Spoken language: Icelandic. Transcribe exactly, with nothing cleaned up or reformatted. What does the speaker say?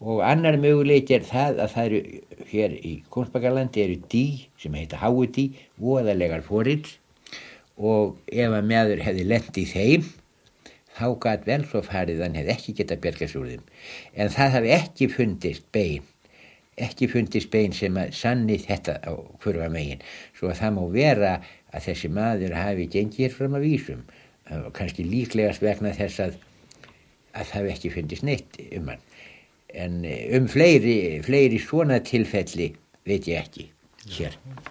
Og annar möguleiki er það að það eru hér í Kóngsbakkalandi eru dý sem heita háudý, voðalegar fórill og ef að maður hefði lent í þeim þá gat vel svo farið hann hefði ekki getað bjargast úr þeim. En það hafi ekki fundist bein, ekki fundist bein sem að sanni þetta á hverfa megin. Svo að það má vera að þessi maður hafi gengið fram að vísum, kannski líklegast vegna þess að, að það hafi ekki fundist neitt um hann. En um fleiri, fleiri svona tilfelli veit ég ekki hér.